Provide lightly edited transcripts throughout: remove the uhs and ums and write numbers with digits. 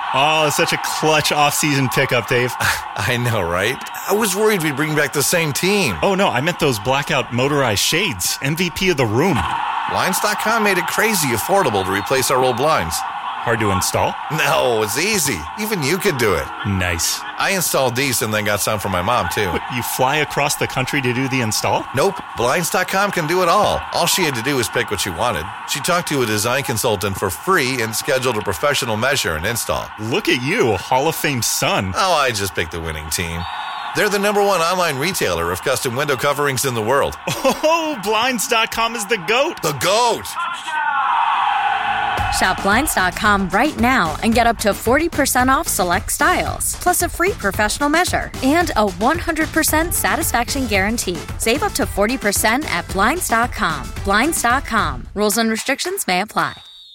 Oh, such a clutch off-season pickup, Dave. I know, right? I was worried we'd bring back the same team. Oh, no, I meant those blackout motorized shades. MVP of the room. Blinds.com made it crazy affordable to replace our old blinds. Hard to install? No, it's easy. Even you could do it. Nice. I installed these and then got some for my mom, too. What, you fly across the country to do the install? Nope. Blinds.com can do it all. All she had to do was pick what she wanted. She talked to a design consultant for free and scheduled a professional measure and install. Look at you, Hall of Fame son. Oh, I just picked the winning team. They're the #1 online retailer of custom window coverings in the world. Oh, Blinds.com is the GOAT. The GOAT! Shop Blinds.com right now and get up to 40% off select styles, plus a free professional measure and a 100% satisfaction guarantee. Save up to 40% at Blinds.com. Blinds.com. Rules and restrictions may apply.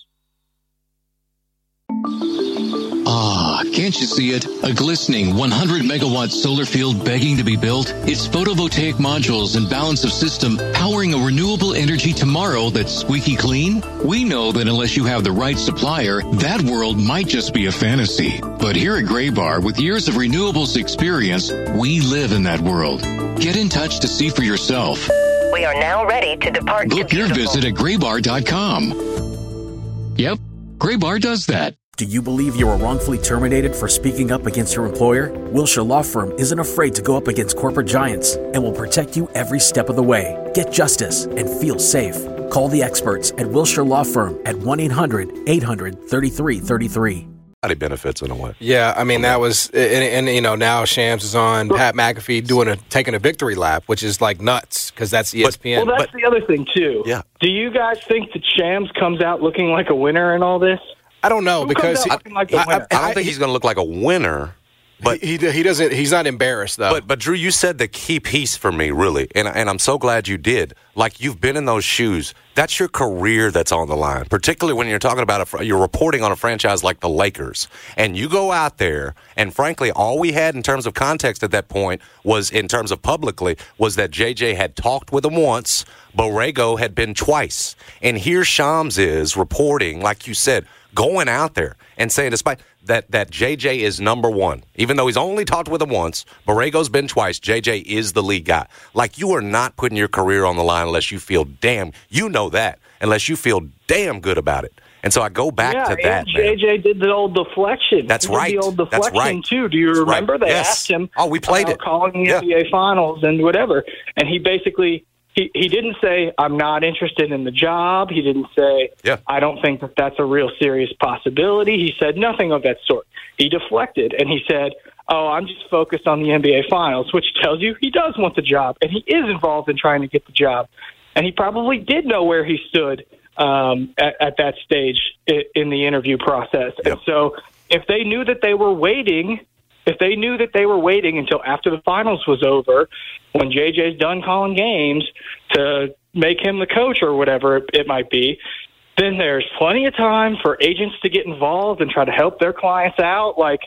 Ah, can't you see it? A glistening 100-megawatt solar field begging to be built? Its photovoltaic modules and balance of system powering a renewable energy tomorrow that's squeaky clean? We know that unless you have the right supplier, that world might just be a fantasy. But here at Graybar, with years of renewables experience, we live in that world. Get in touch to see for yourself. We are now ready to depart. Book your visit at graybar.com. Yep, Graybar does that. Do you believe you were wrongfully terminated for speaking up against your employer? Wilshire Law Firm isn't afraid to go up against corporate giants and will protect you every step of the way. Get justice and feel safe. Call the experts at Wilshire Law Firm at 1-800-800-3333. Benefits in a way. Yeah, I mean, that was, and you know, now Shams is on Pat McAfee taking a victory lap, which is like nuts because that's ESPN. Well, that's the other thing, too. Yeah. Do you guys think that Shams comes out looking like a winner in all this? I don't know because I don't think he's going to look like a winner. But he doesn't. He's not embarrassed though. But Drew, you said the key piece for me, really, and I'm so glad you did. Like you've been in those shoes. That's your career that's on the line. Particularly when you're talking about you're reporting on a franchise like the Lakers, and you go out there, and frankly, all we had in terms of context at that point was, in terms of publicly, was that JJ had talked with him once, Borrego had been twice, and here Shams is reporting, like you said, going out there and saying, despite that JJ is #1, even though he's only talked with him once, Borrego's been twice, JJ is the lead guy. Like, you are not putting your career on the line unless you feel unless you feel damn good about it. And so I go back to that. JJ did the old deflection. That's right. The old deflection, That's right. too. Do you remember? They asked him we played it. Calling the NBA Finals and whatever. And he basically... He didn't say, I'm not interested in the job. He didn't say, I don't think that that's a real serious possibility. He said nothing of that sort. He deflected, and he said, I'm just focused on the NBA Finals, which tells you he does want the job, and he is involved in trying to get the job. And he probably did know where he stood at that stage in the interview process. Yep. And so if they knew that they were waiting until after the finals was over, when JJ's done calling games, to make him the coach or whatever it might be, then there's plenty of time for agents to get involved and try to help their clients out. Like,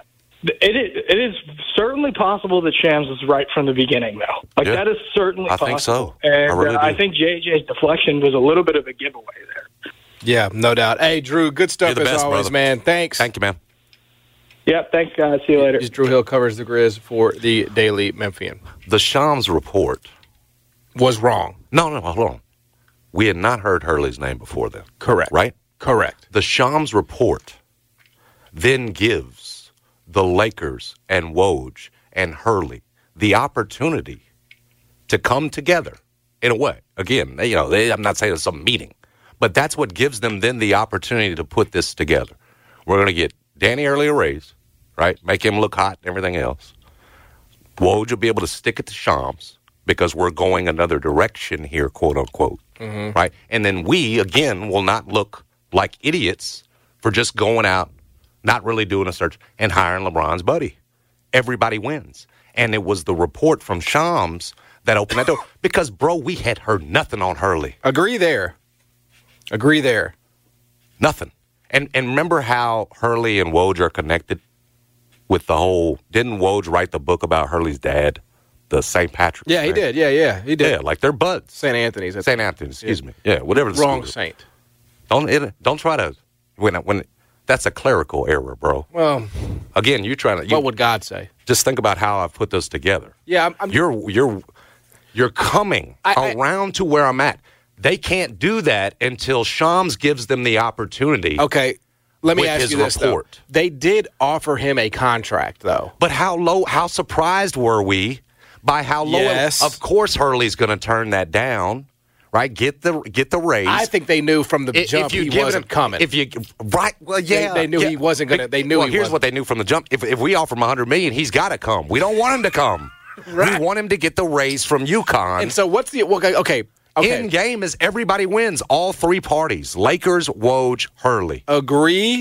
it is certainly possible that Shams was right from the beginning, though. Like, that is certainly possible. I think so. And I think JJ's deflection was a little bit of a giveaway there. Yeah, no doubt. Hey, Drew, good stuff as always, brother. Man. Thanks. Thank you, man. Yep, thanks, guys. See you later. Drew Hill covers the Grizz for the Daily Memphian. The Shams report was wrong. No, hold on. We had not heard Hurley's name before then. Correct. Right? Correct. The Shams report then gives the Lakers and Woj and Hurley the opportunity to come together in a way. Again, I'm not saying it's some meeting, but that's what gives them then the opportunity to put this together. We're going to get Danny Hurley a raise, right? Make him look hot and everything else. Woj will be able to stick it to Shams because we're going another direction here, quote unquote, right? And then we, again, will not look like idiots for just going out, not really doing a search, and hiring LeBron's buddy. Everybody wins. And it was the report from Shams that opened that door. Because, bro, we had heard nothing on Hurley. Agree there. Nothing. And remember how Hurley and Woj are connected with the whole, didn't Woj write the book about Hurley's dad, the St. Patrick's? Yeah, he did. Yeah, he did. Yeah, like they're buds. St. Anthony's, excuse me. Yeah, whatever the wrong school saint. Don't try to, when That's a clerical error, bro. Well, again, you're trying to. What would God say? Just think about how I've put this together. Yeah, You're coming around to where I'm at. They can't do that until Shams gives them the opportunity. Okay, let me ask you this, report. though. They did offer him a contract, though. But how surprised were we by how low? Yes. Of course Hurley's going to turn that down, right? Get the raise. I think they knew from the jump he wasn't coming. Well, yeah. They knew he wasn't going to. They knew here's what they knew from the jump. If we offer him $100 million, he's got to come. We don't want him to come. Right. We want him to get the raise from UConn. And so what's the okay. End game is everybody wins. All three parties: Lakers, Woj, Hurley. Agree.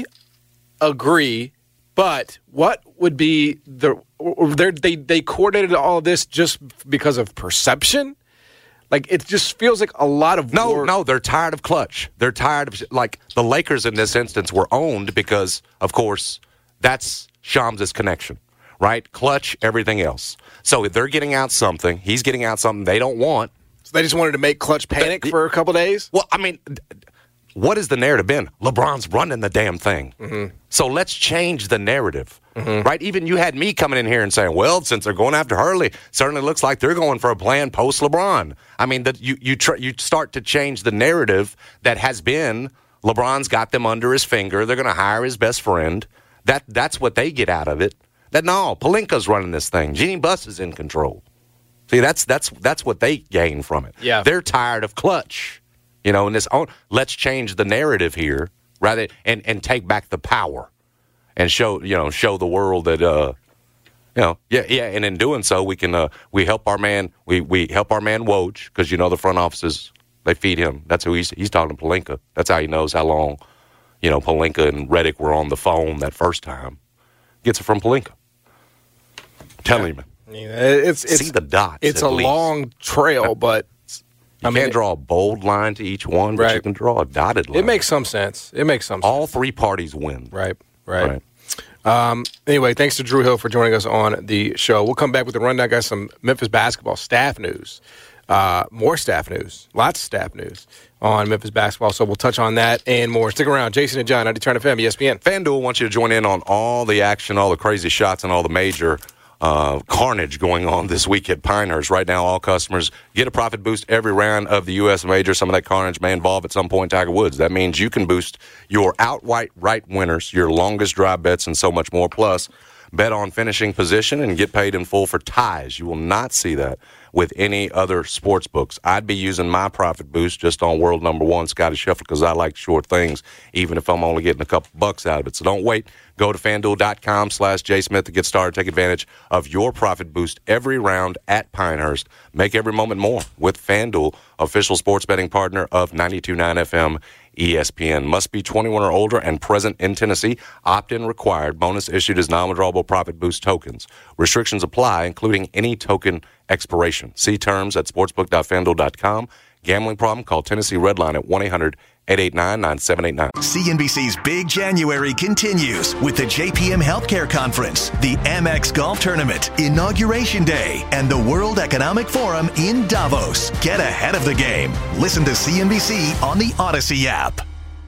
But what would be they coordinated all of this just because of perception? Like, it just feels like a lot of No, they're tired of clutch. They're tired of, like, the Lakers in this instance were owned because, of course, that's Shams' connection, right? Clutch, everything else. So they're getting out something. He's getting out something they don't want. So they just wanted to make Clutch panic for a couple days? Well, I mean, what has the narrative been? LeBron's running the damn thing. Mm-hmm. So let's change the narrative, right? Even you had me coming in here and saying, well, since they're going after Hurley, certainly looks like they're going for a plan post-LeBron. I mean, that you start to change the narrative that has been LeBron's got them under his finger. They're going to hire his best friend. That's what they get out of it. No, Pelinka's running this thing. Jeannie Buss is in control. See, that's what they gain from it. Yeah. They're tired of clutch. You know, in this let's change the narrative here rather and take back the power and show the world that and in doing so we can we help our man we help our man Woj, because the front offices, they feed him. That's who he's talking to Pelinka. That's how he knows how long Pelinka and Redick were on the phone that first time. Gets it from Pelinka. Telling him. It's see the dots. It's a long trail, but you can't draw a bold line to each one, but you can draw a dotted line. It makes some sense. All three parties win. Right. Anyway, thanks to Drew Hill for joining us on the show. We'll come back with a rundown, guys, some Memphis basketball staff news. More staff news. Lots of staff news on Memphis basketball, so we'll touch on that and more. Stick around. Jason and John, 90 Turn FM, ESPN. FanDuel wants you to join in on all the action, all the crazy shots, and all the major carnage going on this week at Pinehurst. Right now, all customers get a profit boost every round of the U.S. Major. Some of that carnage may involve at some point Tiger Woods. That means you can boost your outright winners, your longest drive bets, and so much more. Plus, bet on finishing position and get paid in full for ties. You will not see that with any other sports books. I'd be using my profit boost just on world number one, Scotty Scheffler, because I like short things, even if I'm only getting a couple bucks out of it. So don't wait. Go to FanDuel.com/JSmith to get started. Take advantage of your profit boost every round at Pinehurst. Make every moment more with FanDuel, official sports betting partner of 92.9 FM ESPN. Must be 21 or older and present in Tennessee. Opt-in required. Bonus issued as non-withdrawable profit boost tokens. Restrictions apply, including any token expiration. See terms at sportsbook.fanduel.com. Gambling problem? Call Tennessee Redline at 1-800-889-9789. CNBC's Big January continues with the JPM Healthcare Conference, the Amex Golf Tournament, Inauguration Day, and the World Economic Forum in Davos. Get ahead of the game. Listen to CNBC on the Odyssey app.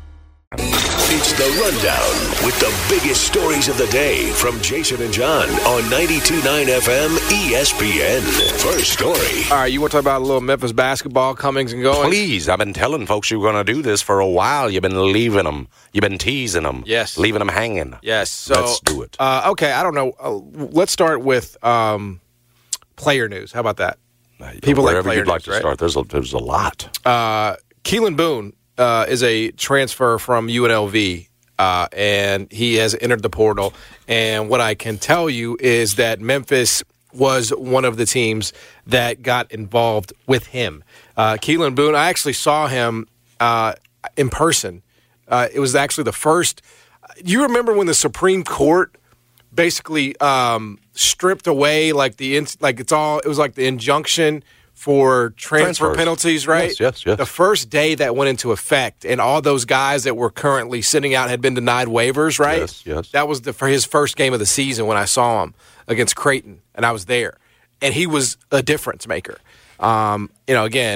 It's the Rundown with the biggest stories of the day from Jason and John on 92.9 FM ESPN. First story. All right, you want to talk about a little Memphis basketball comings and goings? Please. I've been telling folks you were going to do this for a while. You've been leaving them. You've been teasing them. Yes. Leaving them hanging. Yes. So, let's do it. Okay, I don't know. Let's start with player news. How about that? People like player news, to start. There's a lot. Keelan Boone is a transfer from UNLV, and he has entered the portal. And what I can tell you is that Memphis was one of the teams that got involved with him. Keelan Boone, I actually saw him in person. It was actually the first. You remember when the Supreme Court basically stripped away it was like the injunction for transfer penalties, right? Yes. The first day that went into effect, and all those guys that were currently sitting out had been denied waivers, right? Yes. That was for his first game of the season when I saw him against Creighton, and I was there. And he was a difference maker. Again,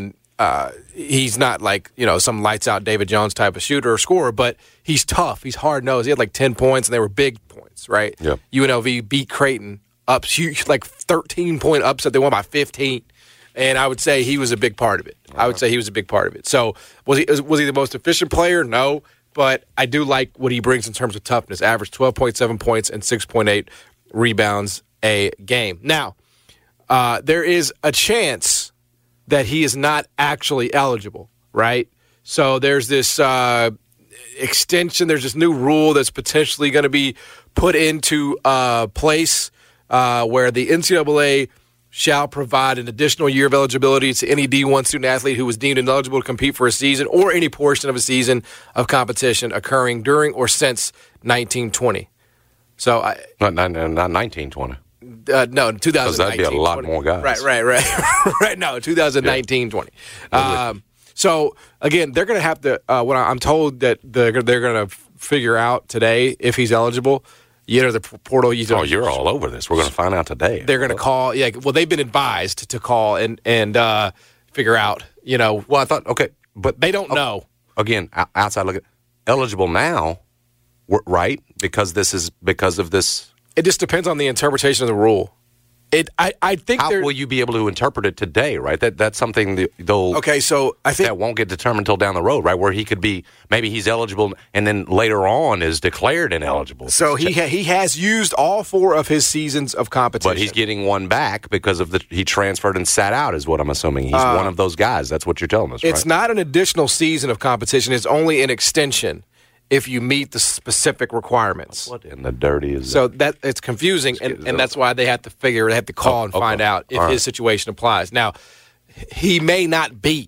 he's not like, some lights-out David Jones type of shooter or scorer, but he's tough. He's hard-nosed. He had like 10 points, and they were big points, right? Yep. UNLV beat Creighton up huge, like 13-point upset. They won by 15, and I would say he was a big part of it. So was he the most efficient player? No, but I do like what he brings in terms of toughness. Averaged 12.7 points and 6.8 rebounds a game. Now, there is a chance that he is not actually eligible, right? So there's this extension, there's this new rule that's potentially going to be put into place where the NCAA shall provide an additional year of eligibility to any D1 student-athlete who was deemed ineligible to compete for a season or any portion of a season of competition occurring during or since 1920. So Not 1920. No, 2019. Because that'd be a lot more guys. Right. Right, no, 2019, 20. So, again, they're going to have to, what I'm told that they're going to figure out today if he's eligible. You enter the portal. You're all over this. We're going to find out today. They're going to call. Yeah, well, they've been advised to call and figure out, Well, I thought, okay, but they don't know. Again, outside looking, eligible now, right? Because of this. It just depends on the interpretation of the rule. I think. How will you be able to interpret it today? Right. That's something they'll. Okay, so I think that won't get determined until down the road, right? Where he could be, maybe he's eligible, and then later on is declared ineligible. So he has used all 4 of his seasons of competition, but he's getting one back because of he transferred and sat out. Is what I'm assuming. He's one of those guys. That's what you're telling us. It's right? not an additional season of competition. It's only an extension if you meet the specific requirements. What in the dirty is so that it's confusing, and that's why they have to call and find out if his situation applies. Now, he may not be.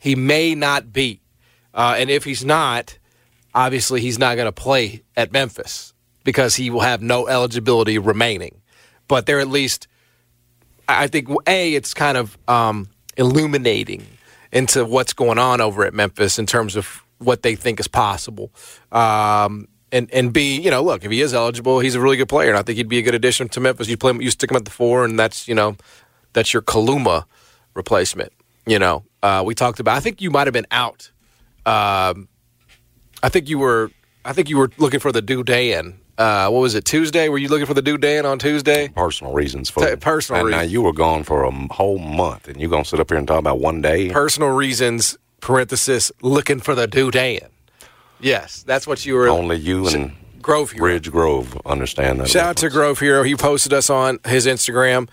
And if he's not, obviously he's not going to play at Memphis because he will have no eligibility remaining. But they're at least, I think, it's kind of illuminating into what's going on over at Memphis in terms of what they think is possible. And B, look, if he is eligible, he's a really good player, and I think he'd be a good addition to Memphis. You stick him at the 4, and that's your Kaluma replacement. We talked about. I think you might have been out. I think you were looking for the Dudan. What was it, Tuesday? Were you looking for the Dudan on Tuesday? Personal reasons for it. Personal reasons. Now you were gone for a whole month, and you're going to sit up here and talk about one day? Personal reasons, parenthesis, looking for the Dudan. Yes, that's what you were. Only you and Grove Hero. Ridge Grove understand that. Shout out to Grove Hero. He posted us on his Instagram.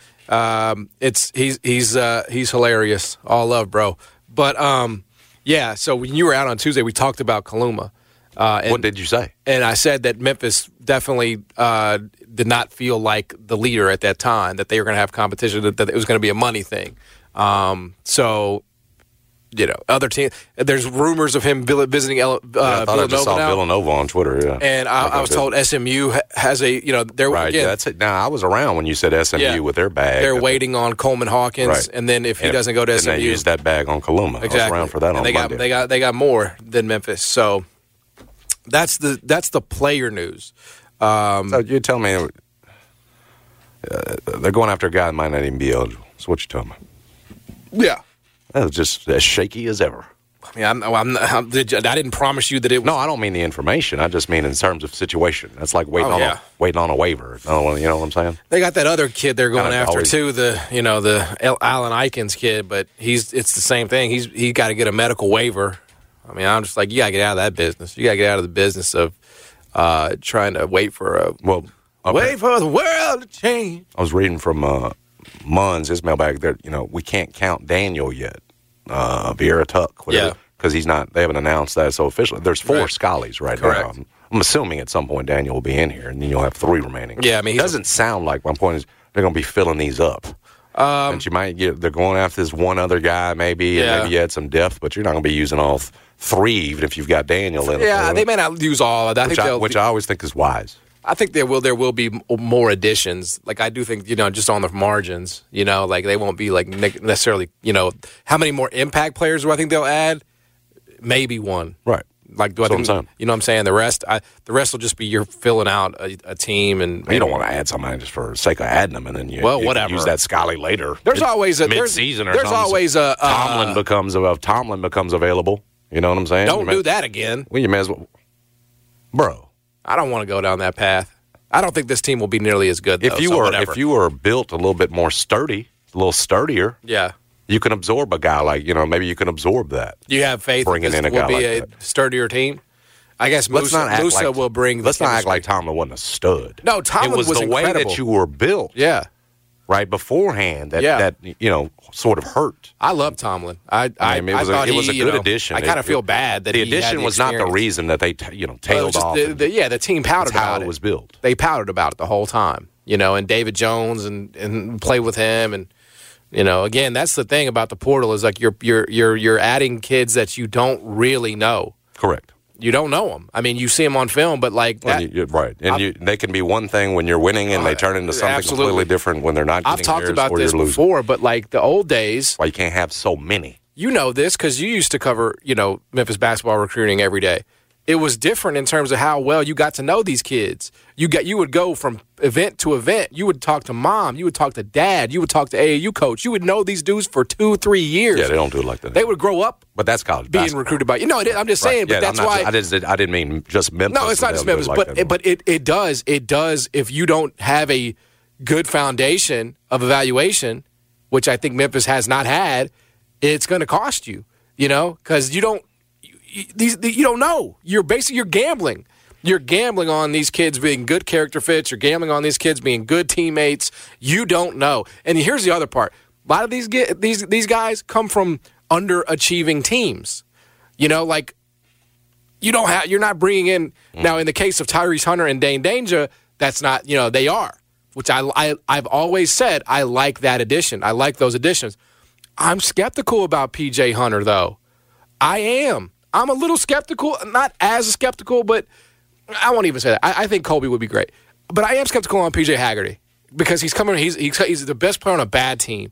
He's hilarious. All love, bro. But so when you were out on Tuesday, we talked about Kaluma. What did you say? And I said that Memphis definitely did not feel like the leader at that time, that they were going to have competition, that it was going to be a money thing. Other teams, there's rumors of him visiting Villanova. I thought I just saw Villanova on Twitter, yeah. And I was told SMU has they're right. Again, that's it. Now I was around when you said SMU with their bag. They're waiting on Coleman Hawkins, right. And then if he doesn't go to SMU, they used that bag on Kaluma. Exactly. I was around for that on Monday. They got more than Memphis, so that's the player news. So you tell me they're going after a guy that might not even be eligible. That's what you tell me. Yeah. That was just as shaky as ever. I mean, I didn't promise you that it was. No, I don't mean the information. I just mean in terms of situation. That's like waiting on a waiver. You know what I'm saying? They got that other kid they're going after too. The Allen Eikens kid, but it's the same thing. He got to get a medical waiver. I mean, I'm just like, you got to get out of that business. You got to get out of the business of trying to wait for wait for the world to change. I was reading from Munns, his mailbag, that we can't count Daniel yet. Vieira Tuck, whatever, because he's not. They haven't announced that so officially. There's 4 Scullies right now. I'm assuming at some point Daniel will be in here, and then you'll have 3 remaining. Yeah, I mean, it doesn't sound like. My point is they're going to be filling these up. And you might they're going after this one other guy, maybe, and maybe you had some depth, but you're not going to be using all 3, even if you've got Daniel in it. Yeah, they may not use all of that. Which I always think is wise. I think there will be more additions. Like, I do think, just on the margins, like they won't be like necessarily, how many more impact players do I think they'll add? Maybe 1. Right. Like, do I think, you know what I'm saying? The rest will just be you're filling out a team, and you don't want to add somebody just for the sake of adding them, and then you whatever. Use that Scully later. There's always a mid-season there's always a Tomlin becomes available. You know what I'm saying? Don't do that again. Well, you may as well, bro. I don't want to go down that path. I don't think this team will be nearly as good. If you were built a little bit more sturdy, a little sturdier, you can absorb a guy like maybe you can absorb that. Do you have faith bringing that in this a guy will be like a that. sturdier team? I guess Musa will bring. Let's not act like Tomlin wasn't a stud. No, Tomlin was the incredible. way that you were built. Yeah. Right beforehand, that sort of hurt. I love Tomlin. I thought it was a good addition. I kind of feel bad that the addition was not the reason that they tailed off. The team pouted about how it was built. They pouted about it the whole time. And David Jones and play with him, and again, that's the thing about the portal is like you're adding kids that you don't really know. Correct. You don't know them. I mean, you see them on film, but like that. You're right. And they can be one thing when you're winning, and they turn into something completely different when they're not getting I've talked theirs about or this you're losing. before, but like the old days. Why you can't have so many. You know this because you used to cover, Memphis basketball recruiting every day. It was different in terms of how well you got to know these kids. You would go from event to event. You would talk to mom. You would talk to dad. You would talk to AAU coach. You would know these dudes for 2-3 years. Yeah, they don't do it like that. They would grow up. But that's college being basketball. Recruited by I'm just saying. But that's why I didn't mean just Memphis. No, it's not just Memphis. But it does if you don't have a good foundation of evaluation, which I think Memphis has not had, it's going to cost you. Because you don't. You don't know. You're gambling. You're gambling on these kids being good character fits. You're gambling on these kids being good teammates. You don't know. And here's the other part. A lot of these guys come from underachieving teams. Like you're not bringing in now. In the case of Tyrese Hunter and Dane Danger, that's not. They are, which I've always said I like that addition. I like those additions. I'm skeptical about PJ Hunter though. I am. I'm a little skeptical, not as skeptical, but I won't even say that. I think Colby would be great. But I am skeptical on PJ Haggerty because he's the best player on a bad team,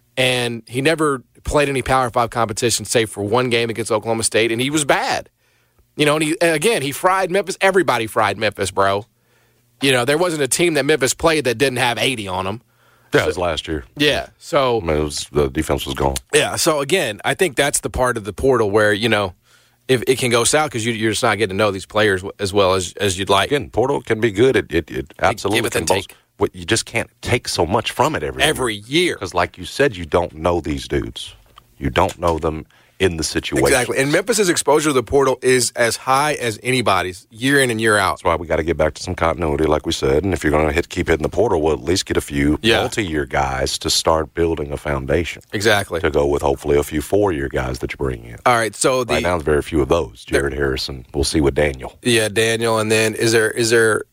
and he never played any Power 5 competition save for one game against Oklahoma State, and he was bad. And he fried Memphis. Everybody fried Memphis, bro. There wasn't a team that Memphis played that didn't have 80 on them. That was last year. Yeah, so the defense was gone. Yeah, so again, I think that's the part of the portal where if it can go south because you're just not getting to know these players as well as you'd like. Again, portal can be good. It absolutely can. But you just can't take so much from it every year. Because like you said, you don't know these dudes. You don't know them in the situation. Exactly. And Memphis' exposure to the portal is as high as anybody's year in and year out. That's why we got to get back to some continuity, like we said. And if you're going to keep hitting the portal, we'll at least get a few multi-year guys to start building a foundation. Exactly. To go with hopefully a few 4-year guys that you bring in. All right. So right now, there's very few of those. Jared Harrison. We'll see with Daniel. Yeah, Daniel. And then is there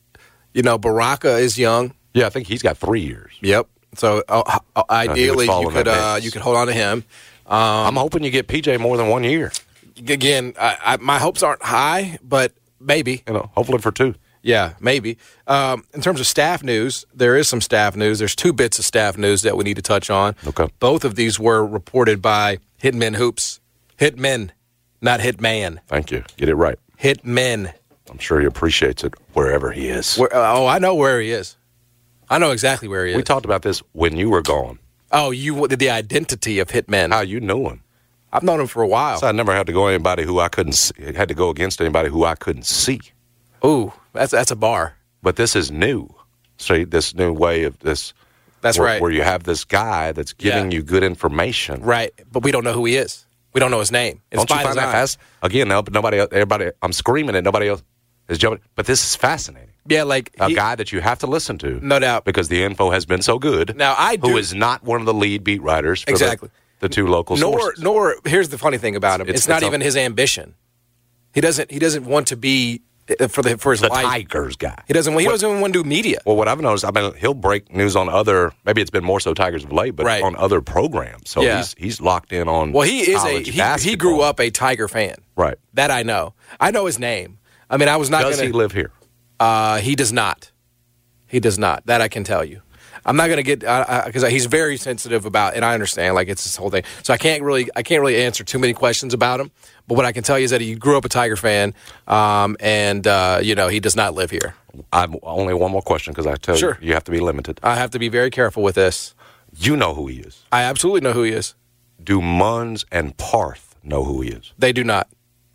Baraka is young. Yeah, I think he's got 3 years. Yep. So ideally, you could hold on to him. I'm hoping you get PJ more than 1 year. Again, my hopes aren't high, but maybe. Hopefully for 2. Yeah, maybe. In terms of staff news, there is some staff news. There's 2 bits of staff news that we need to touch on. Okay. Both of these were reported by Hitmen Hoops. Hitmen, not Hitman. Thank you. Get it right. Hitmen. I'm sure he appreciates it wherever he is. I know where he is. I know exactly where he is. We talked about this when you were gone. Oh, the identity of Hitmen. How you knew him? I've known him for a while. So I never had to go anybody who I couldn't see, had to go against anybody who I couldn't see. Ooh, that's a bar. But this is new. So this new way of this. That's right. Where you have this guy that's giving you good information. Right, but we don't know who he is. We don't know his name. Don't you find that fast? Again, everybody. I'm screaming at nobody else is jumping. But this is fascinating. Yeah, like a guy that you have to listen to, no doubt, because the info has been so good. Now who is not one of the lead beat writers for the 2 local sources. Nor here's the funny thing about him: it's not even his ambition. He doesn't want to be for his life. Tigers guy. He doesn't want to do media. Well, what I've noticed, he'll break news on other. Maybe it's been more so Tigers of late, but on other programs. So he's locked in on. Well, he is he grew up a Tiger fan. Right. That I know. I know his name. I mean, I was not. Does he live here? He does not. He does not. That I can tell you. I'm not going to get because he's very sensitive about, and I understand, like, it's this whole thing. So I can't really answer too many questions about him. But what I can tell you is that he grew up a Tiger fan, and he does not live here. I've only one more question because I tell Sure. you have to be limited. I have to be very careful with this. You know who he is. I absolutely know who he is. Do Munz and Parth know who he is? They do not.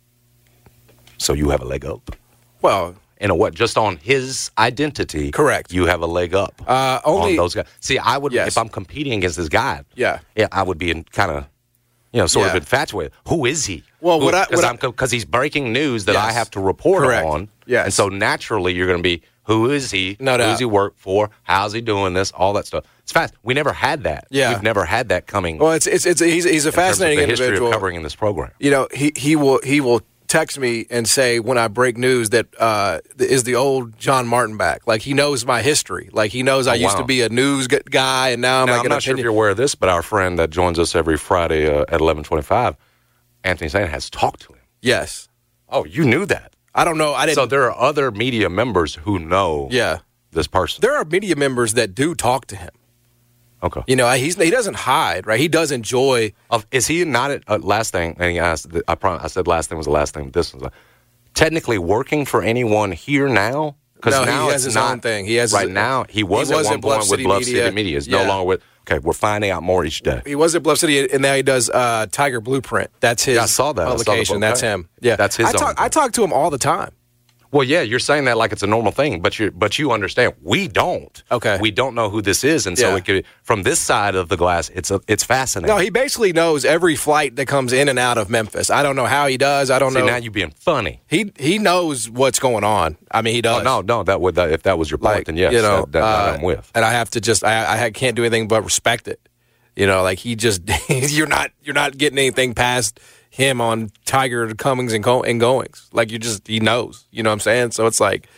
So you have a leg up. Well, in a what? Just on his identity. Correct. You have a leg up. Only on those guys. See, I would Yes. if I'm competing against this guy. Yeah. I would be in kind of, sort of infatuated. Who is he? Well, because he's breaking news that I Yes. have to report Correct. on. Yes. And so naturally, you're going to be, who is he? No Who doubt. does he work for? How's he doing this? All that stuff. It's fast. We never had that. Yeah. We've never had that coming. Well, he's a fascinating in terms of the history individual. of covering in this program. He will text me and say when I break news that is the old John Martin back. Like, he knows my history. Like, he knows I used to be a news guy, and now I'm like I'm an not sure if opinion. you're aware of this, but our friend that joins us every Friday at 11:25, Anthony Sain, has talked to him. Yes. Oh, you knew that. I don't know. I didn't. So there are other media members who know this person. There are media members that do talk to him. Okay. He doesn't hide, right? He does enjoy. Is he not at last thing? And he asked. I said last thing was the last thing. But this was technically working for anyone here now. Because No, now he has it's his not own thing. He has right his- now. He was at one point with Bluff City Media. He's no longer with. Okay, we're finding out more each day. He was at Bluff City, and now he does Tiger Blueprint. That's his. I saw that. I saw the publication. book. That's him. Yeah, That's his. I talk to him all the time. Well, yeah, you're saying that like it's a normal thing, but you understand we don't. Okay. We don't know who this is, and so it could, from this side of the glass, it's fascinating. No, he basically knows every flight that comes in and out of Memphis. I don't know how he does. I don't know. Now you're being funny. He knows what's going on. I mean, he does. Oh, no, if that was your point, then yes, that I'm with. And I have to just I can't do anything but respect it. He just you're not getting anything past him on Tiger comings and goings. Like, he knows. You know what I'm saying? So it's like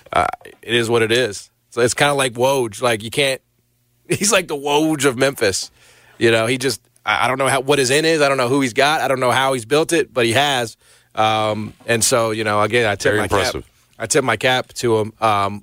it is what it is. So it's kind of like Woj. Like, you can't. He's like the Woj of Memphis. He just I don't know what his in is. I don't know who he's got. I don't know how he's built it, but he has. And so again, I tip my cap. I tip my cap to him.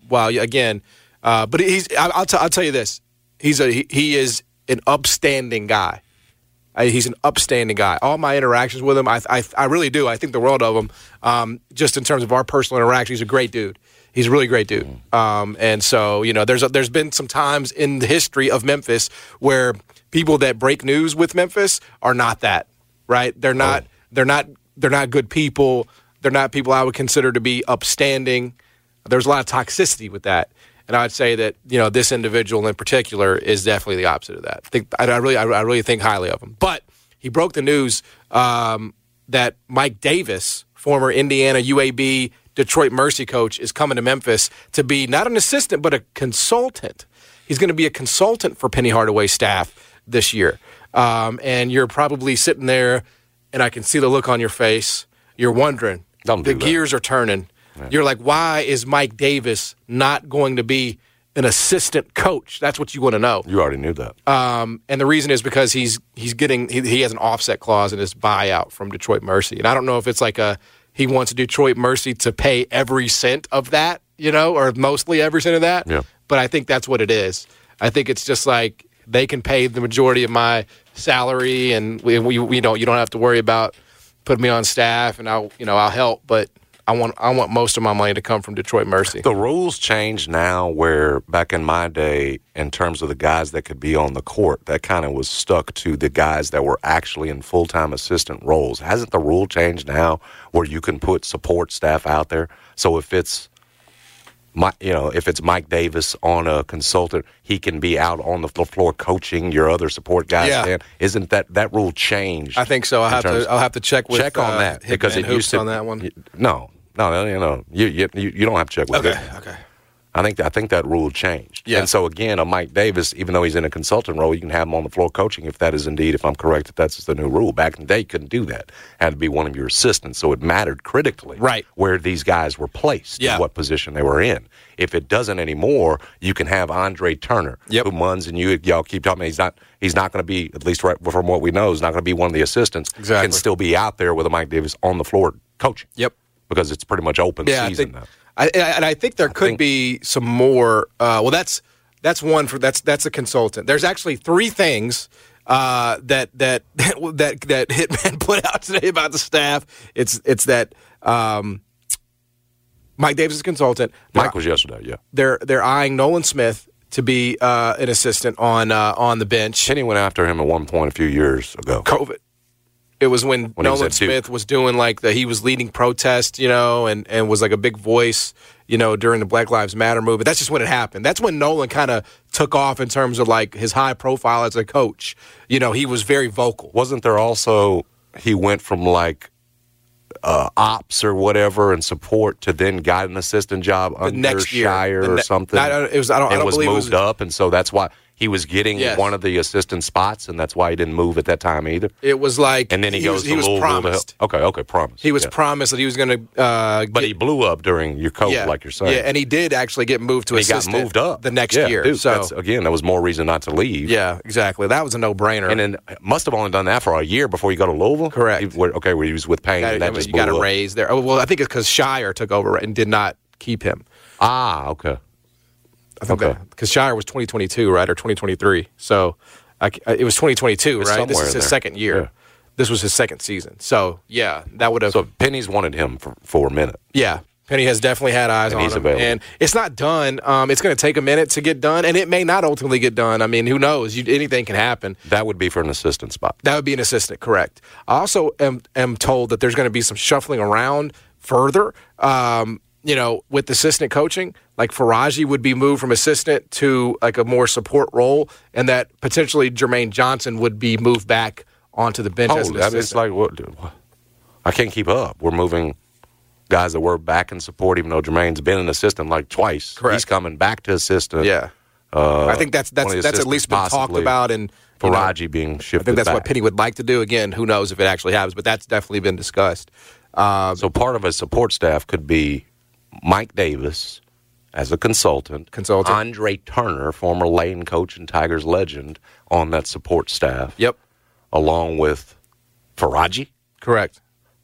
But I'll tell you this. He is an upstanding guy. He's an upstanding guy. All my interactions with him, I really do. I think the world of him. Just in terms of our personal interaction, he's a great dude. He's a really great dude. And so there's been some times in the history of Memphis where people that break news with Memphis are not that, right? They're not good people. They're not people I would consider to be upstanding. There's a lot of toxicity with that. And I'd say that this individual in particular is definitely the opposite of that. I really think highly of him. But he broke the news that Mike Davis, former Indiana UAB Detroit Mercy coach, is coming to Memphis to be not an assistant but a consultant. He's going to be a consultant for Penny Hardaway's staff this year. And you're probably sitting there, and I can see the look on your face. You're wondering. The gears are turning. Yeah. You're like, why is Mike Davis not going to be an assistant coach? That's what you want to know. You already knew that. And the reason is because he has an offset clause in his buyout from Detroit Mercy. And I don't know if it's like he wants Detroit Mercy to pay every cent of that, or mostly every cent of that. Yeah. But I think that's what it is. I think it's just like they can pay the majority of my salary, and we you don't have to worry about putting me on staff, and I'll help, but I want most of my money to come from Detroit Mercy. The rules change now where back in my day, in terms of the guys that could be on the court, that kind of was stuck to the guys that were actually in full-time assistant roles. Hasn't the rule changed now where you can put support staff out there? So if it's Mike Davis on a consultant, he can be out on the floor coaching your other support guys. Yeah. Isn't that rule changed? I think so. I'll have to check with on that because it used to on that one. No, you don't have to check with it. Okay. I think that rule changed. Yeah. And so again, a Mike Davis, even though he's in a consultant role, you can have him on the floor coaching if that is indeed, if I'm correct, that's the new rule. Back in the day, you couldn't do that. It had to be one of your assistants. So it mattered critically where these guys were placed, what position they were in. If it doesn't anymore, you can have Andre Turner, who Munz and y'all keep talking about. He's not going to be, at least right from what we know, he's not going to be one of the assistants. Exactly. Can still be out there with a Mike Davis on the floor coaching. Yep. Because it's pretty much open season now. I think there could be some more. That's That's a consultant. There's actually 3 things that Hitman put out today about the staff. It's that Mike Davis is a consultant. Mike was yesterday. Yeah, they're eyeing Nolan Smith to be an assistant on the bench. Penny went after him at one point a few years ago. COVID. It was when Nolan Smith was doing he was leading protests, and was like a big voice, during the Black Lives Matter movement. That's just when it happened. That's when Nolan kind of took off in terms of like his high profile as a coach. He was very vocal. Wasn't there also he went from like ops or whatever and support to then got an assistant job under next Shire or something? I don't believe moved it was up, and so that's why he was getting one of the assistant spots, and that's why he didn't move at that time either. It was like, and then he goes to Louisville. Promised. Okay, promised. He was promised that he was going to. But he blew up during your COVID, like you're saying. Yeah, and he did actually get moved to assistant. He got moved up the next year. Dude, so that was more reason not to leave. Yeah, exactly. That was a no-brainer. And then must have only done that for a year before you go to Louisville. Correct. Where he was with Payne, and that just blew got a up. raise there. Oh, well, I think it's because Shire took over and did not keep him. Okay. I think because Shire was 2022, right, or 2023. So it was 2022, right? This is his second year. Yeah. This was his second season. So, yeah, that would have. So Penny's wanted him for a minute. Yeah. Penny has definitely had eyes on him. Available. And it's not done. It's going to take a minute to get done, and it may not ultimately get done. I mean, who knows? Anything can happen. That would be for an assistant spot. That would be an assistant, correct. I also am told that there's going to be some shuffling around further. With assistant coaching, like Faraji would be moved from assistant to like a more support role, and that potentially Jermaine Johnson would be moved back onto the bench as an assistant. It's like, what? I can't keep up. We're moving guys that were back in support, even though Jermaine's been an assistant like twice. Correct. He's coming back to assistant. Yeah. I think that's at least been talked about. And Faraji being shifted I think that's back. what Penny would like to do. Again, who knows if it actually happens, but that's definitely been discussed. So part of a support staff could be Mike Davis as a consultant. Andre Turner, former Lane coach and Tigers legend, on that support staff. Yep. Along with Faraji. Correct.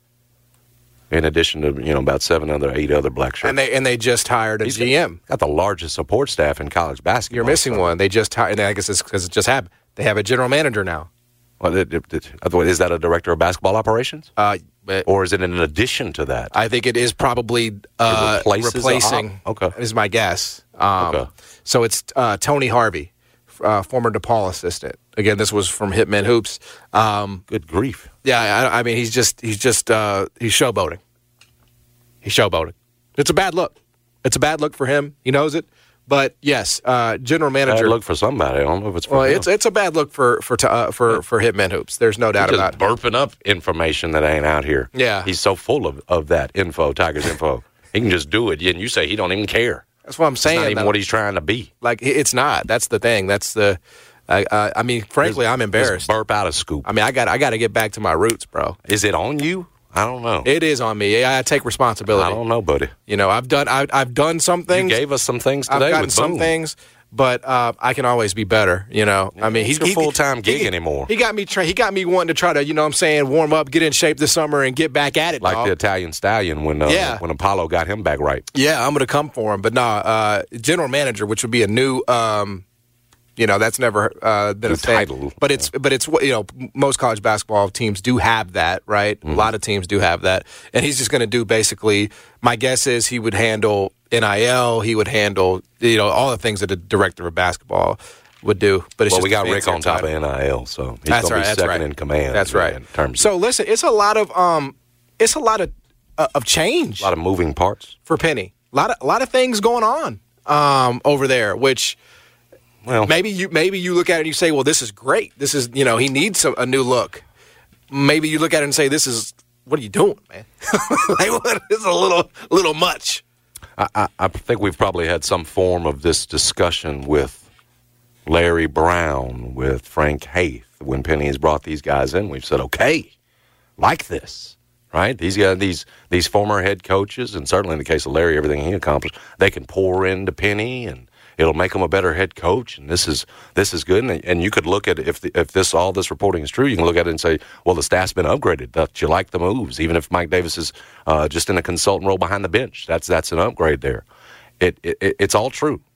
In addition to, about 8 other black shirts. And they just hired a GM. Got the largest support staff in college basketball. You're missing one. They just hired, and I guess it's because it just happened. They have a general manager now. Well, is that a director of basketball operations? Or is it in addition to that? I think it is probably replacing. Okay. Is my guess. Okay. So it's Tony Harvey, former DePaul assistant. Again, this was from Hitman Hoops. Good grief. Yeah, I mean, he's showboating. He's showboating. It's a bad look. It's a bad look for him. He knows it. But yes, general manager. Bad look for somebody. I don't know if it's for him. It's a bad look for Hitman Hoops. There's no doubt about it. Burping up information that ain't out here. Yeah, he's so full of that info, Tigers info. He can just do it, and you say he don't even care. That's what I'm saying. It's not even what he's trying to be. Like it's not. That's the thing. That's the. I mean, frankly, I'm embarrassed. Burp out a scoop. I mean, I got to get back to my roots, bro. Is it on you? I don't know. It is on me. I take responsibility. I don't know, buddy. I've done some things. You gave us some things today. I've gotten some things, but I can always be better. I mean, he's a full-time gig anymore. He got me wanting to try to, warm up, get in shape this summer, and get back at it. Like the Italian Stallion when Apollo got him back right. Yeah, I'm going to come for him. But general manager, which would be a new. That's never been a title. But it's most college basketball teams do have that, right? Mm-hmm. A lot of teams do have that. And he's just going to do basically, my guess is he would handle NIL, he would handle, all the things that a director of basketball would do. But we got Rick on top of NIL, so he's going to be second in command. That's right. Listen, it's a lot of change. A lot of moving parts for Penny. A lot of things going on over there, which. Well, maybe you look at it and you say, well, this is great. This is, he needs a new look. Maybe you look at it and say, what are you doing, man? It's a little much. I think we've probably had some form of this discussion with Larry Brown, with Frank Haith. When Penny has brought these guys in, we've said, okay, like this, right? These guys, these former head coaches, and certainly in the case of Larry, everything he accomplished, they can pour into Penny and it'll make him a better head coach, and this is good. And you could look at if all this reporting is true, you can look at it and say, well, the staff's been upgraded. That you like the moves, even if Mike Davis is just in a consultant role behind the bench. That's an upgrade there. It's all true,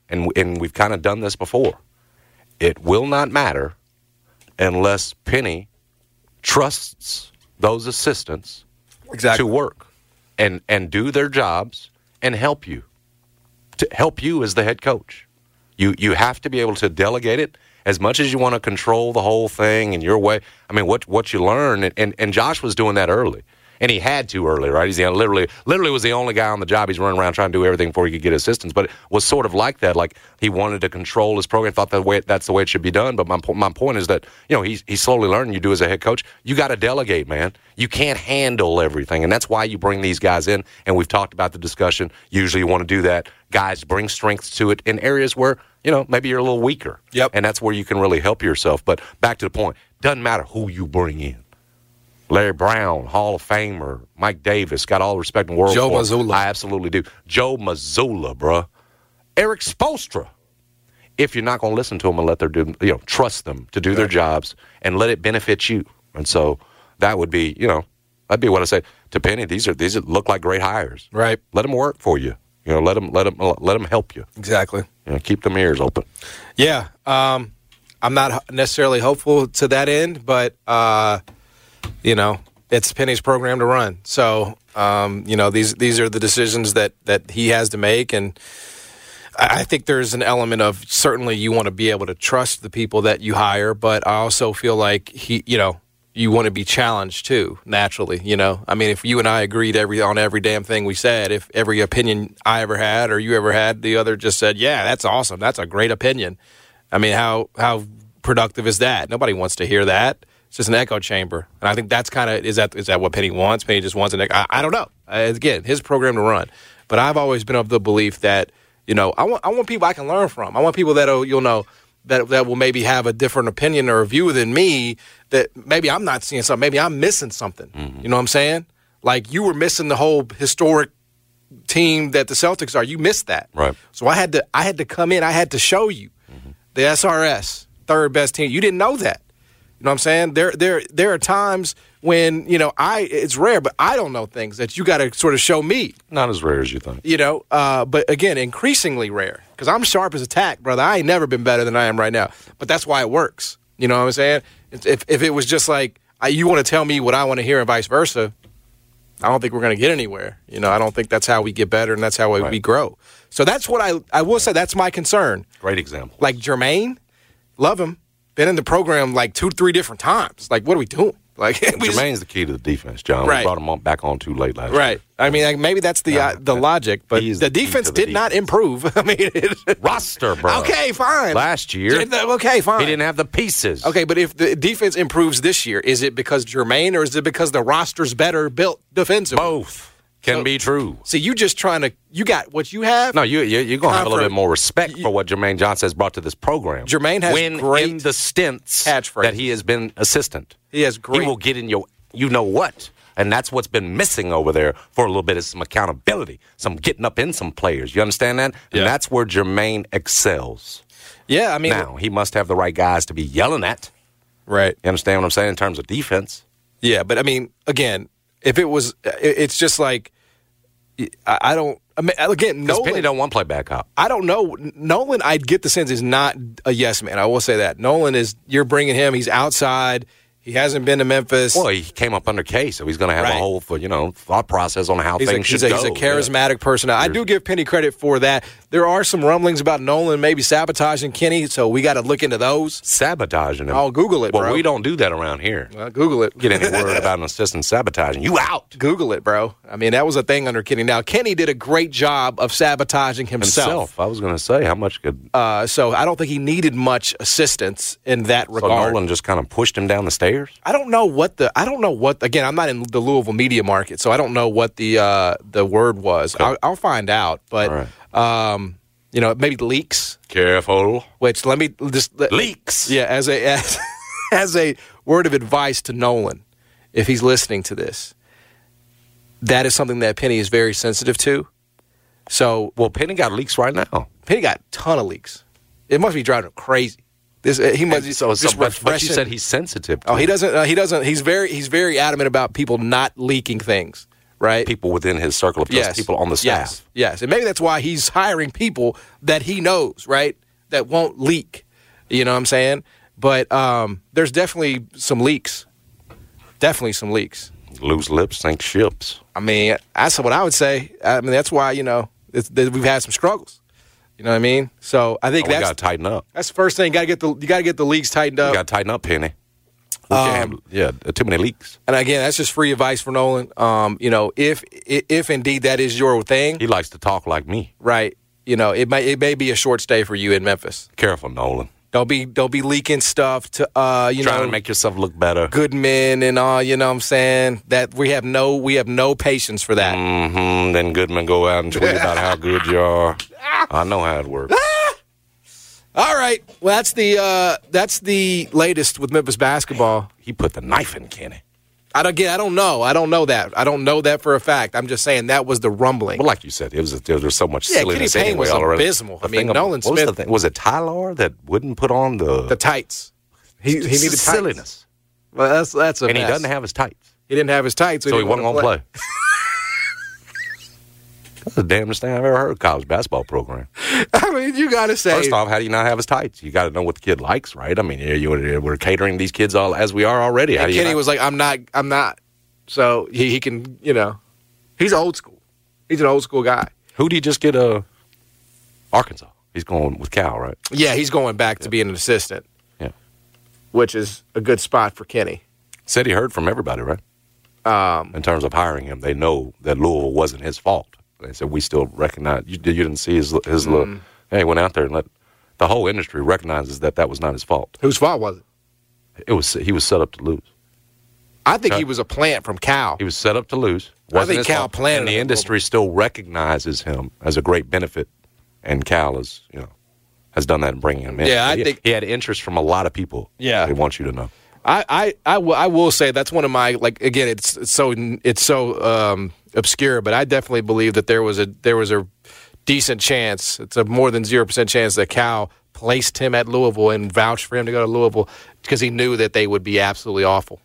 and we've kind of done this before, it will not matter unless Penny trusts those assistants to work and do their jobs and help you. To help you as the head coach. You have to be able to delegate it as much as you want to control the whole thing in your way. I mean, what you learn, and Josh was doing that early. And he had to early, right? He's literally was the only guy on the job. He's running around trying to do everything before he could get assistance. But it was sort of like that. Like he wanted to control his program, thought that's the way it should be done. But my point is that, he's slowly learning. You do as a head coach, you got to delegate, man. You can't handle everything. And that's why you bring these guys in. And we've talked about the discussion. Usually you want to do that. Guys bring strengths to it in areas where, maybe you're a little weaker. Yep. And that's where you can really help yourself. But back to the point, doesn't matter who you bring in. Larry Brown, Hall of Famer, Mike Davis, got all the respect in the world. Joe Mazzulla. I absolutely do. Joe Mazzulla, bruh. Eric Spoelstra. If you're not going to listen to them and let them trust them to do their jobs and let it benefit you. And so that would be, that'd be what I say to Penny. These look like great hires. Right. Let them work for you. Let them help you. Exactly. Keep them ears open. Yeah. I'm not necessarily hopeful to that end, but it's Penny's program to run. So, these are the decisions that he has to make. And I think there's an element of certainly you want to be able to trust the people that you hire, but I also feel like you want to be challenged too, naturally. I mean, if you and I agreed on every damn thing we said, if every opinion I ever had or you ever had, the other just said, yeah, that's awesome. That's a great opinion. I mean, how productive is that? Nobody wants to hear that. It's just an echo chamber. And I think that's kind of, is that what Penny wants? Penny just wants an echo. I don't know. Again, his program to run. But I've always been of the belief that, I want people I can learn from. I want people that will maybe have a different opinion or a view than me, that maybe I'm not seeing something. Maybe I'm missing something. Mm-hmm. You know what I'm saying? Like you were missing the whole historic team that the Celtics are. You missed that. Right. So I had to come in. I had to show you the SRS, third best team. You didn't know that. You know what I'm saying? There are times when, it's rare, but I don't know things that you got to sort of show me. Not as rare as you think. But again, increasingly rare. Because I'm sharp as a tack, brother. I ain't never been better than I am right now. But that's why it works. You know what I'm saying? If it was just like, you want to tell me what I want to hear and vice versa, I don't think we're going to get anywhere. I don't think that's how we get better and that's how we grow. So that's what I will say. That's my concern. Great example. Like Jermaine, love him. Been in the program like 2-3 different times. Like, what are we doing? Like, Jermaine's the key to the defense, John. Right. We brought him back on too late last year. Right. I mean, maybe that's the logic, but the defense did not improve. I mean, roster, bro. Okay, fine. Last year, okay, fine. He didn't have the pieces. Okay, but if the defense improves this year, is it because Jermaine or is it because the roster's better built defensively? Both. Can be true. See, you just trying to – you got what you have? No, you're going to have a little bit more respect for what Jermaine Johnson has brought to this program. Jermaine has great in the stints catchphrase that he has been assistant. He has great – he will get in your – you know what? And that's what's been missing over there for a little bit is some accountability, some getting up in some players. You understand that? And that's where Jermaine excels. Yeah, I mean – now, he must have the right guys to be yelling at. Right. You understand what I'm saying in terms of defense? Yeah, but I mean, again – if it was, it's just like, I don't, I mean, again, Nolan. Penny don't want to play backup. I don't know. Nolan, I'd get the sense, is not a yes man. I will say that. Nolan is, you're bringing him, he's outside. He hasn't been to Memphis. Well, he came up under K, so he's going to have a whole, thought process on how things should go. He's a charismatic person. I do give Penny credit for that. There are some rumblings about Nolan maybe sabotaging Kenny, so we got to look into those. Sabotaging him? I'll Google it, bro. Well, we don't do that around here. Well, Google it. Get any word about an assistant sabotaging. You out. Google it, bro. I mean, that was a thing under Kenny. Now, Kenny did a great job of sabotaging himself. I was going to say, how much could... So I don't think he needed much assistance in that regard. So Nolan just kind of pushed him down the stairs? I don't know what, again, I'm not in the Louisville media market, so I don't know what the word was. Okay. I'll find out, but, maybe leaks. Careful. Which, let me just... Leaks. Yeah, as a word of advice to Nolan, if he's listening to this, that is something that Penny is very sensitive to. So... Well, Penny got leaks right now. Penny got a ton of leaks. It must be driving him crazy. He must but you said he's sensitive. He doesn't. He's very adamant about people not leaking things. right? People within his circle of trust, people on the staff. Yes, and maybe that's why he's hiring people that he knows, right, that won't leak. You know what I'm saying? But there's definitely some leaks. Definitely some leaks. Loose lips sink ships. I mean, that's what I would say. I mean, that's why, we've had some struggles. You know what I mean? So I think we got to tighten up. That's the first thing. You got to get the leaks tightened up. You got to tighten up, Penny. Too many leaks. And again, that's just free advice for Nolan. If indeed that is your thing, he likes to talk like me, right? It may be a short stay for you in Memphis. Careful, Nolan. Don't be leaking stuff to trying to make yourself look better. Good men and all, you know what I'm saying? That we have no patience for that. Mm-hmm. Then Goodman go out and tweet about how good you are. I know how it works. All right. Well, that's the latest with Memphis basketball. He put the knife in Kenny. I don't know. I don't know that. I don't know that for a fact. I'm just saying that was the rumbling. Well, like you said, there was so much silliness Kenny Payne anyway. Was abysmal. I mean, Nolan Smith. Was it Tyler that wouldn't put on the tights? He needed tights. Silliness. Well, that's a and mess. He doesn't have his tights. He didn't have his tights, so he wasn't going to play. That's the damnest thing I've ever heard of college basketball program. I mean, you got to say. First off, how do you not have his tights? You got to know what the kid likes, right? I mean, we're catering these kids all as we are already. And Kenny was like, I'm not. So he can, he's old school. He's an old school guy. Who did he just get? Arkansas. He's going with Cal, right? Yeah, he's going back to being an assistant. Yeah. Which is a good spot for Kenny. Said he heard from everybody, right? In terms of hiring him, they know that Louisville wasn't his fault. They said, we still recognize, you didn't see his look. Hey, he went out there and the whole industry recognizes that was not his fault. Whose fault was it? He was set up to lose. I think he was a plant from Cal. He was set up to lose. I think Cal planted him. And the industry still recognizes him as a great benefit. And Cal is, has done that in bringing him in. Yeah, I think he had interest from a lot of people. Yeah. They want you to know. I will say that's one of my, again, it's so obscure, but I definitely believe that there was a decent chance. It's a more than 0% chance that Cal placed him at Louisville and vouched for him to go to Louisville because he knew that they would be absolutely awful.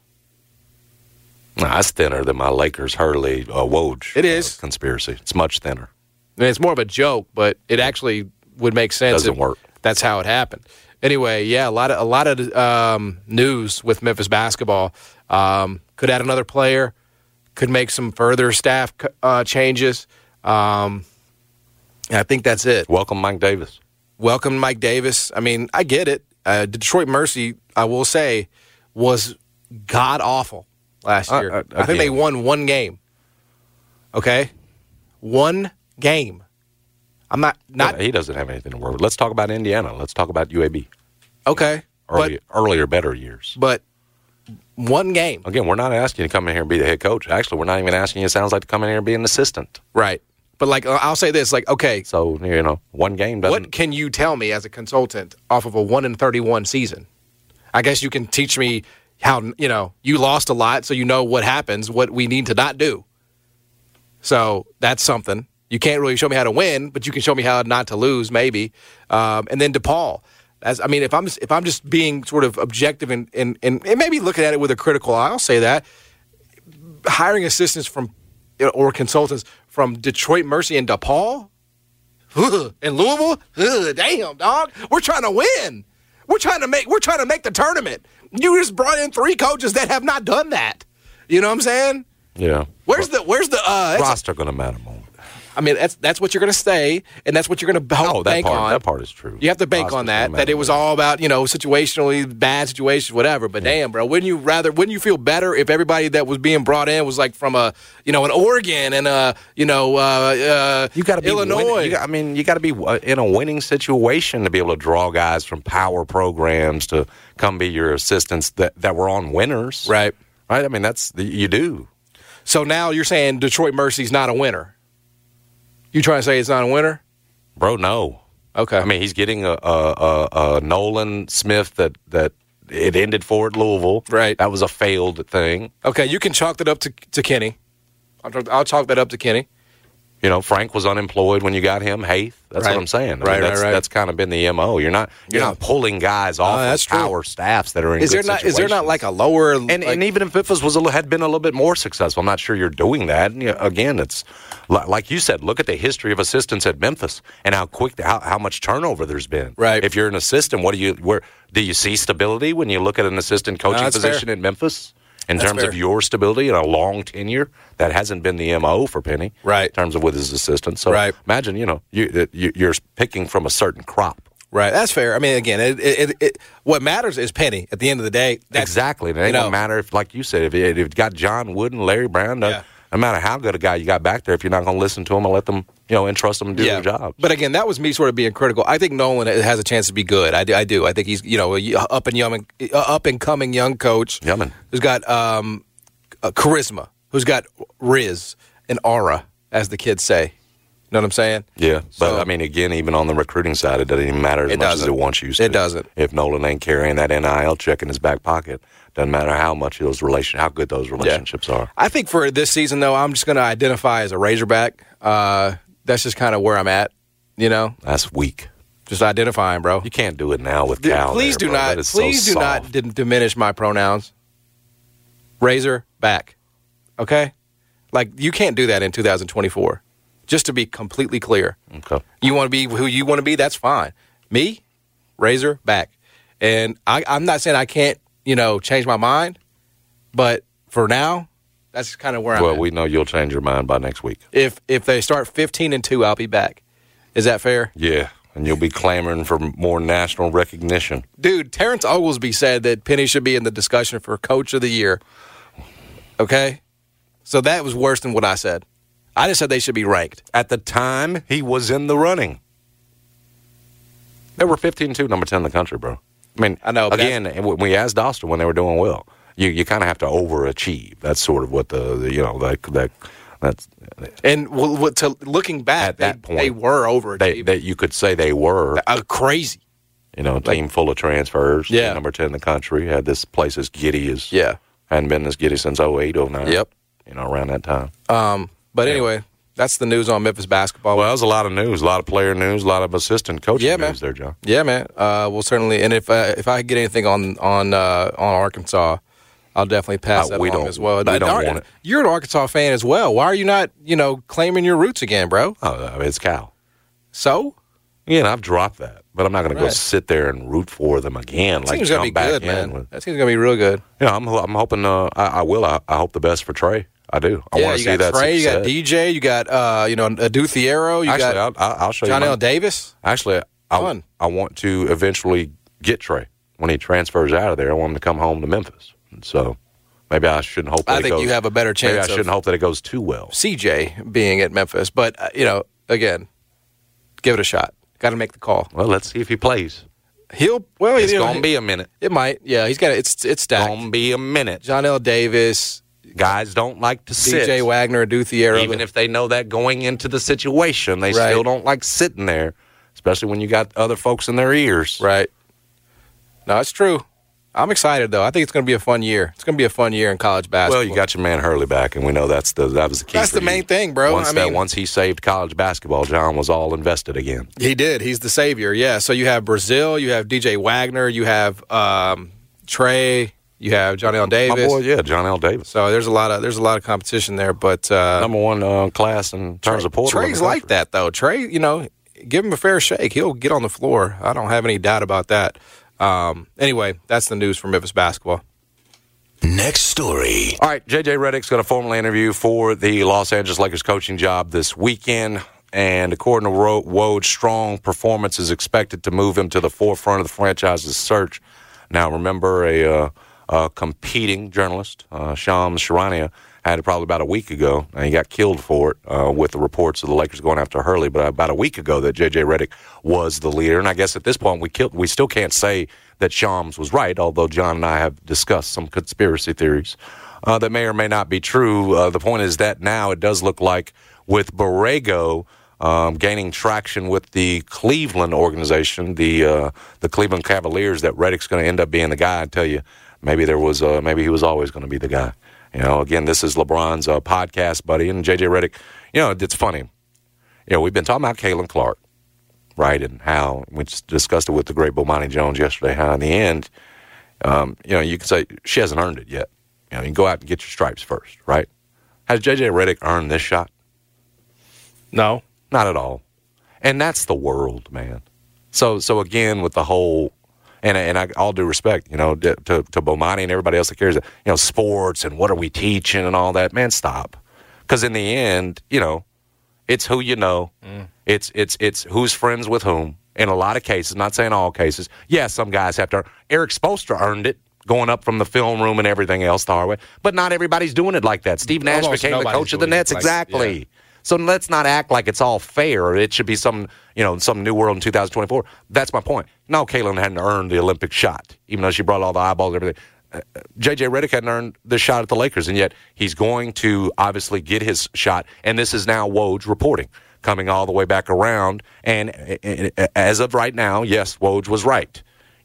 Nah, that's thinner than my Lakers Hurley Woj. It is conspiracy. It's much thinner. I mean, it's more of a joke, but it actually would make sense. Doesn't work. That's how it happened. Anyway, yeah, a lot of news with Memphis basketball. Could add another player. Could make some further staff changes. I think that's it. Welcome, Mike Davis. Welcome, Mike Davis. I mean, I get it. Detroit Mercy, I will say, was god awful last year. I think they won one game. Okay, one game. I'm not. Yeah, he doesn't have anything to worry with. Let's talk about Indiana. Let's talk about UAB. Okay, earlier, better years. But one game. Again, we're not asking you to come in here and be the head coach. Actually, we're not even asking you, it sounds like, to come in here and be an assistant. Right. But, I'll say this, okay. So, one game doesn't. What can you tell me as a consultant off of a 1-31 season? I guess you can teach me how, you lost a lot, so you know what happens, what we need to not do. So, that's something. You can't really show me how to win, but you can show me how not to lose, maybe. And then DePaul. If I'm just being sort of objective and maybe looking at it with a critical eye, I'll say that hiring assistants or consultants from Detroit Mercy and DePaul and Louisville, damn dog, we're trying to win. We're trying to make the tournament. You just brought in 3 coaches that have not done that. You know what I'm saying? Yeah. Where's the roster going to matter more? I mean, that's what you're going to say, and that's what you're going to bank on. That part is true. You have to bank on that it was all about, situationally bad situations, whatever. But damn, bro, wouldn't you feel better if everybody that was being brought in was like from an Oregon and you got to be Illinois? You got to be in a winning situation to be able to draw guys from power programs to come be your assistants that were on winners. Right. I mean, you do. So now you're saying Detroit Mercy's not a winner. You trying to say it's not a winner? Bro, no. Okay. I mean, he's getting a Nolan Smith that it ended for at Louisville. Right. That was a failed thing. Okay, you can chalk that up to Kenny. I'll chalk that up to Kenny. Frank was unemployed when you got him. Haith, that's what I'm saying. I mean, that's kind of been the MO. You're not pulling guys off of our staffs that are in good situations. Is there not like a lower and even if Memphis had been a little bit more successful, I'm not sure you're doing that. And, again, it's like you said. Look at the history of assistants at Memphis and how much turnover there's been. Right. If you're an assistant, where do you see stability when you look at an assistant coaching position in Memphis? In terms of your stability and a long tenure, that hasn't been the MO for Penny. Right. In terms of with his assistants. So imagine, you're picking from a certain crop. Right. That's fair. I mean, again, what matters is Penny at the end of the day. Exactly. It ain't going to matter if, like you said, if you got John Wooden, Larry Brown, no matter how good a guy you got back there, if you're not going to listen to them and let them, entrust them to do their job. But again, that was me sort of being critical. I think Nolan has a chance to be good. I do. I think he's, a up and coming young coach who's got charisma, who's got riz and aura, as the kids say. You know what I'm saying? Yeah. But, I mean, again, even on the recruiting side, it doesn't even matter as much as it once used to. It doesn't. If Nolan ain't carrying that NIL check in his back pocket, doesn't matter how good those relationships are. I think for this season, though, I'm just going to identify as a Razorback. That's just kind of where I'm at, That's weak. Just identifying, bro. You can't do it now with Cal. Please do not diminish my pronouns. Razorback. Okay? Like, you can't do that in 2024. Just to be completely clear. Okay. You want to be who you want to be, that's fine. Me, Razorback. And I'm not saying I can't, change my mind, but for now, that's kind of where I'm at. Well, we know you'll change your mind by next week. If they start 15-2, I'll be back. Is that fair? Yeah, and you'll be clamoring for more national recognition. Dude, Terrence Oglesby said that Penny should be in the discussion for Coach of the Year. Okay? So that was worse than what I said. I just said they should be ranked. At the time, he was in the running. They were 15-2, number 10 in the country, bro. I mean, I know. Again, we asked Dostal when they were doing well. You kind of have to overachieve. That's sort of what that's. And looking back, at that point, they were overachieving. You could say they were crazy. Team full of transfers. Yeah, number 10 in the country, had this place as giddy as hadn't been as giddy since 08, 09. Yep, around that time. But anyway, that's the news on Memphis basketball. Well, that was a lot of news, a lot of player news, a lot of assistant coaching news there, John. Yeah, man. We'll certainly, and if I get anything on Arkansas, I'll definitely pass that along as well. I don't want it. You're an Arkansas fan as well. Why are you not, claiming your roots again, bro? Oh, I mean, it's Cal. So? Yeah, I've dropped that, but I'm not going to go sit there and root for them again. That seems going to be good, man. That seems going to be real good. I'm hoping. I will. I hope the best for Trey. I do. I want to see that Trey, success. You got DJ, you got Adu Thiero, I'll show you Jonell Davis. Actually, I want to eventually get Trey when he transfers out of there. I want him to come home to Memphis. So maybe I shouldn't hope that you have a better chance. Maybe I shouldn't hope that it goes too well. CJ being at Memphis, but again, give it a shot. Got to make the call. Well, let's see if he plays. It's going to be a minute. It might. Yeah, he's got it. It's stacked. Going to be a minute. Jonell Davis. Guys don't like to sit. DJ Wagner, Adu Thiero. Even if they know that going into the situation, they still don't like sitting there, especially when you got other folks in their ears. Right. No, it's true. I'm excited, though. I think it's going to be a fun year. It's going to be a fun year in college basketball. Well, you got your man Hurley back, and we know that was the key. That's the main thing, bro. Once he saved college basketball, John was all invested again. He did. He's the savior, yeah. So you have Brazil, you have DJ Wagner, you have Trey, you have Jonell Davis. My boy, Jonell Davis. So there's a lot of competition there, but number one class in terms of portal. Trey's like that, though. Trey, give him a fair shake. He'll get on the floor. I don't have any doubt about that. Anyway, that's the news for Memphis basketball. Next story. All right, J.J. Redick's going to formally interview for the Los Angeles Lakers coaching job this weekend. And according to Woj, strong performance is expected to move him to the forefront of the franchise's search. Now, remember a competing journalist, Shams Charania, had it probably about a week ago, and he got killed for it with the reports of the Lakers going after Hurley. But about a week ago that J.J. Redick was the leader. And I guess at this point we still can't say that Shams was right, although John and I have discussed some conspiracy theories that may or may not be true. The point is that now it does look like with Borrego gaining traction with the Cleveland organization, the Cleveland Cavaliers, that Redick's going to end up being the guy. I tell you, maybe he was always going to be the guy. Again, this is LeBron's podcast buddy, and J.J. Redick. It's funny. we've been talking about Caitlin Clark, right, and how we discussed it with the great Bomani Jones yesterday, how in the end, you can say she hasn't earned it yet. You can go out and get your stripes first, right? Has J.J. Redick earned this shot? No. Not at all. And that's the world, man. So again, with the whole, and I, all due respect, to Bomani and everybody else that cares, sports and what are we teaching and all that, man, stop. Because in the end, it's who you know. It's who's friends with whom. In a lot of cases, not saying all cases. Yeah, some guys have to. Eric Spoelstra earned it, going up from the film room and everything else the hard way. But not everybody's doing it like that. Steve Nash became the coach of the Nets. Exactly. Yeah. So let's not act like it's all fair. It should be some new world in 2024. That's my point. No, Caitlin hadn't earned the Olympic shot, even though she brought all the eyeballs and everything. J.J. Redick hadn't earned the shot at the Lakers, and yet he's going to obviously get his shot. And this is now Woj reporting, coming all the way back around. And as of right now, yes, Woj was right.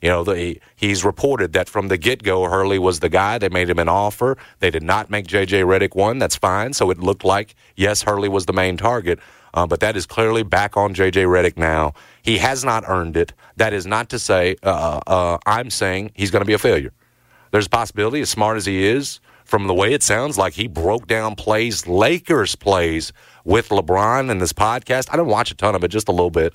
He's reported that from the get-go, Hurley was the guy. They made him an offer. They did not make J.J. Redick one. That's fine. So it looked like, yes, Hurley was the main target. But that is clearly back on J.J. Redick now. He has not earned it. That is not to say I'm saying he's going to be a failure. There's a possibility, as smart as he is, from the way it sounds like he broke down Lakers plays with LeBron in this podcast. I didn't watch a ton of it, just a little bit.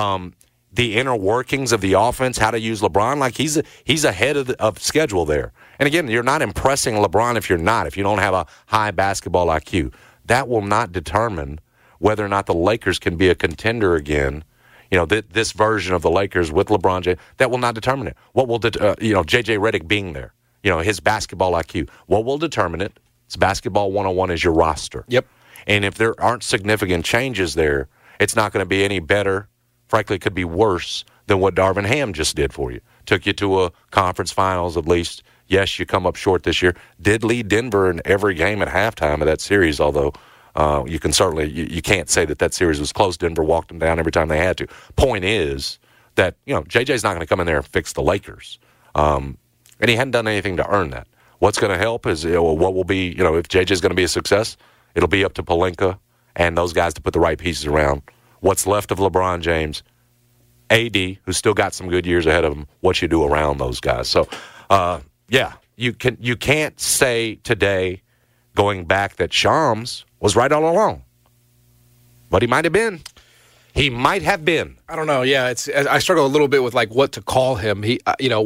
The inner workings of the offense, how to use LeBron, like he's ahead of schedule there. And again, you're not impressing LeBron if you don't have a high basketball IQ. That will not determine whether or not the Lakers can be a contender again. This version of the Lakers with LeBron James, that will not determine it. What will J.J. Redick being there, his basketball IQ. What will determine it? It's basketball 101 is your roster. Yep. And if there aren't significant changes there, it's not going to be any better. Frankly, it could be worse than what Darvin Ham just did for you. Took you to a conference finals at least. Yes, you come up short this year. Did lead Denver in every game at halftime of that series, although you can certainly you can't say that series was close. Denver walked them down every time they had to. Point is that JJ's not going to come in there and fix the Lakers, and he hadn't done anything to earn that. What's going to help is what will be if JJ's going to be a success, it'll be up to Pelinka and those guys to put the right pieces around. What's left of LeBron James, AD, who's still got some good years ahead of him, what you do around those guys. So, you can't say today, going back, that Shams was right all along. But he might have been. He might have been. I don't know. Yeah, I struggle a little bit with what to call him. He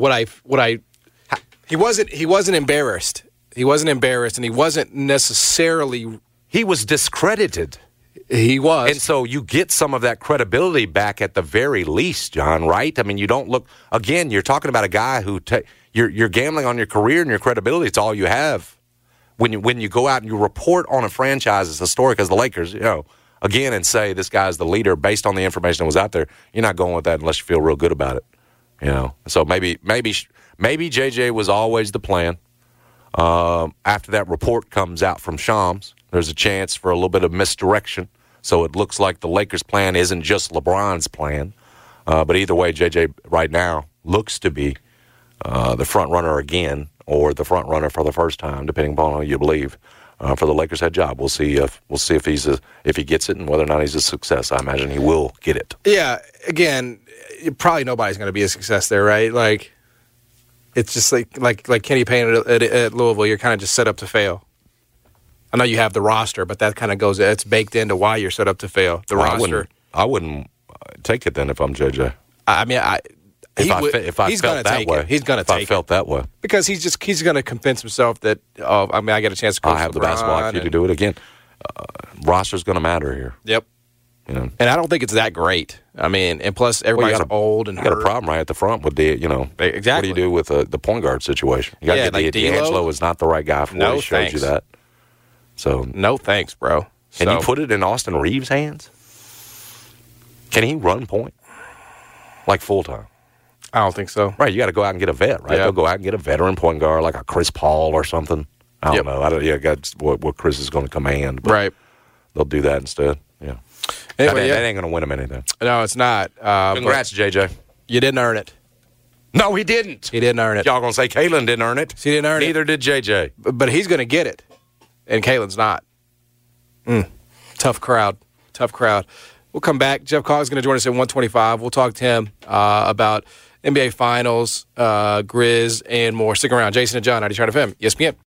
wasn't embarrassed. He wasn't embarrassed, and he wasn't necessarily. He was discredited. He was. And so you get some of that credibility back at the very least, John, right? I mean, you don't look, again, you're talking about a guy who, you're gambling on your career and your credibility. It's all you have. When you go out and you report on a franchise as historic as the Lakers, again, and say this guy's the leader based on the information that was out there, you're not going with that unless you feel real good about it. So maybe JJ was always the plan. After that report comes out from Shams, there's a chance for a little bit of misdirection. So it looks like the Lakers' plan isn't just LeBron's plan. But either way, JJ right now looks to be the front runner again, or the front runner for the first time, depending upon who you believe, for the Lakers' head job. We'll see if he gets it and whether or not he's a success. I imagine he will get it. Yeah. Again, probably nobody's going to be a success there, right? Like, it's just like Kenny Payne at Louisville. You're kind of just set up to fail. I know you have the roster, but that kind of goes. It's baked into why you're set up to fail. The roster. I wouldn't take it then if I'm JJ. I mean, if I felt that way, he's going to take it. If I felt that way, because he's going to convince himself that I get a chance to coach. I have the basketball IQ to do it again. Roster's going to matter here. Yep. And I don't think it's that great. I mean, and plus everybody's old and you got a problem right at the front with the exactly. What do you do with the point guard situation? You got to get D'Angelo is not the right guy for it. He showed you that. So no thanks, bro. Can you put it in Austin Reeves' hands? Can he run point like full time? I don't think so. Right, you got to go out and get a vet. Right, they'll go out and get a veteran point guard like a Chris Paul or something. I don't know. Got what Chris is going to command. But right, they'll do that instead. Yeah. Anyway, that ain't going to win him anything. No, it's not. Congrats, JJ. You didn't earn it. No, he didn't. He didn't earn it. Y'all going to say Caitlin didn't earn it? She didn't earn Neither did JJ. But he's going to get it, and Caitlin's not. Tough crowd. We'll come back. Jeff Cogg is going to join us at 1:25. We'll talk to him about NBA Finals, Grizz, and more. Stick around. Jason and John, 92.9 FM, ESPN.